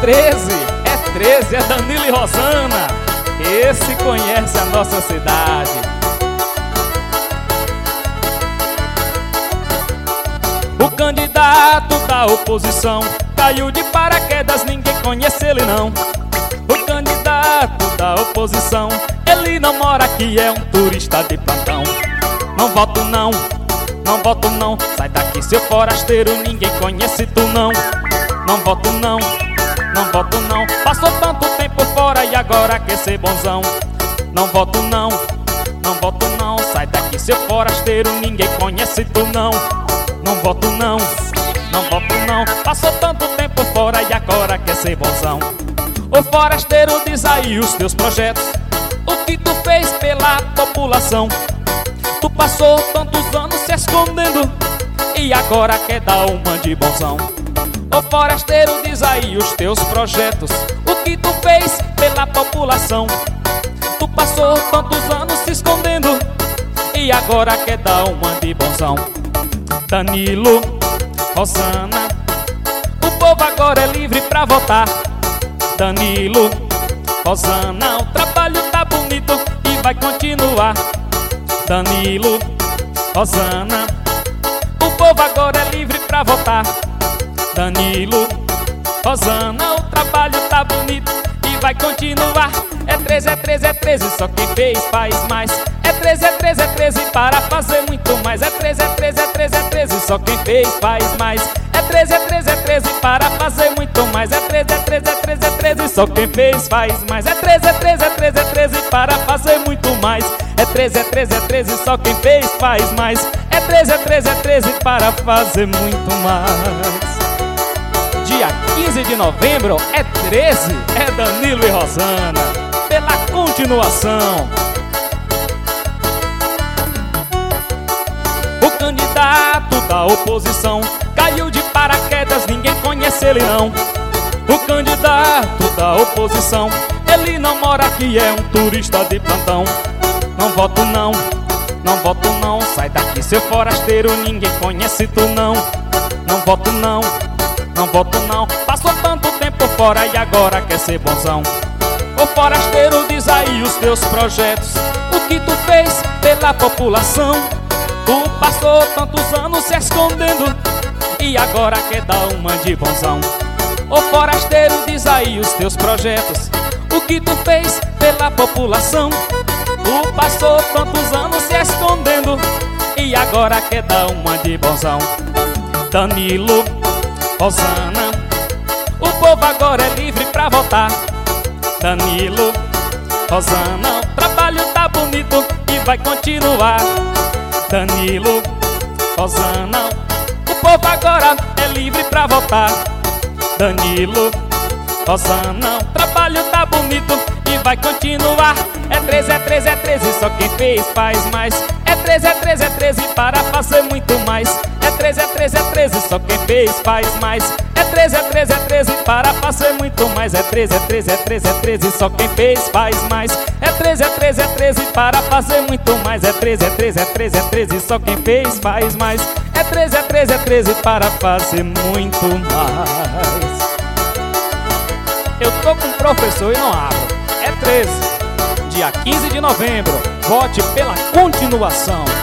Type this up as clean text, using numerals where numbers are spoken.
é Danilo e Rosana. Esse conhece a nossa cidade. O candidato da oposição caiu de paraquedas, ninguém conhece ele não. O candidato da oposição, ele não mora aqui, é um turista de plantão. Não voto não, não voto não, sai daqui seu forasteiro, ninguém conhece tu não. Não voto não, não voto não, passou tanto tempo fora e agora quer ser bonzão. Não voto não, não voto não, sai daqui seu forasteiro, ninguém conhece tu não. Não voto não, não voto não, passou tanto tempo fora e agora quer ser bonzão. Ô forasteiro, diz aí os teus projetos, o que tu fez pela população. Tu passou tantos anos se escondendo e agora quer dar uma de bonzão. Ô forasteiro, diz aí os teus projetos, o que tu fez pela população. Tu passou tantos anos se escondendo e agora quer dar uma de bonzão. Danilo, Rosana, o povo agora é livre pra votar. Danilo, Rosana, o trabalho tá bonito e vai continuar. Danilo, Rosana, o povo agora é livre pra votar. Danilo, Rosana, o trabalho tá bonito e vai continuar. É 13, é 13, é 13, só quem fez faz mais. É 13, é 13, é 13, para fazer muito mais. É 13, é 13, é 13, é 13, só quem fez faz mais. É 13, é 13, é 13, para fazer muito mais. É 13, é 13, é 13, é 13, só quem fez faz mais. É 13, é 13, é 13, é 13, para fazer muito mais. É 13, é 13, é 13, só quem fez faz mais. É 13, é 13, é 13, para fazer muito mais. Dia 15 de novembro é 13, é Danilo e Rosana, pela continuação. O candidato da oposição caiu de paraquedas, ninguém conhece ele não. O candidato da oposição, ele não mora aqui, é um turista de plantão. Não voto não, não voto não, sai daqui seu forasteiro, ninguém conhece tu não. Não voto não, não voto não, passou tanto tempo fora e agora quer ser bonzão. Ô forasteiro, diz aí os teus projetos, o que tu fez pela população. Tu passou tantos anos se escondendo e agora quer dar uma de bonzão. Ô forasteiro, diz aí os teus projetos, o que tu fez pela população. Tu passou tantos anos se escondendo e agora quer dar uma de bonzão. Danilo, Rosana, o povo agora é livre pra votar. Danilo, Rosana, o trabalho tá bonito e vai continuar. Danilo, Rosana, o povo agora é livre pra votar. Danilo, Rosana, o trabalho tá bonito e vai continuar. É 13, é 13, é 13, só quem fez faz mais. É 13, é 13, é 13, para fazer muito mais. É 13, é 13, é 13, só quem fez faz mais. É 13, é 13, é 13, para fazer muito mais. É 13, é 13, é 13, é 13, só quem fez faz mais. É 13, é 13, é 13, para fazer muito mais. É 13, é 13, é 13, é 13, só quem fez faz mais. É 13, é 13, é 13, para fazer muito mais. Eu tô com o professor e não abro. É 13, dia 15 de novembro, vote pela continuação.